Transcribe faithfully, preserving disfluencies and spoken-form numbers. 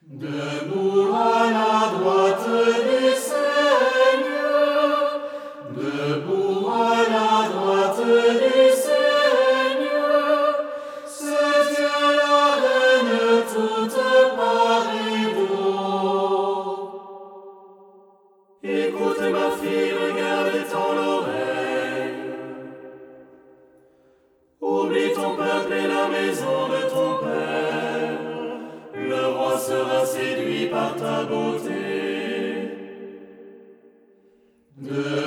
Debout à la droite du Seigneur, debout à la droite du Seigneur, se tient la reine toute parée d'eau. Écoute ma fille, regarde ton oreille. Oublie ton peuple et la maison de ton père. Le roi sera séduit par ta beauté. De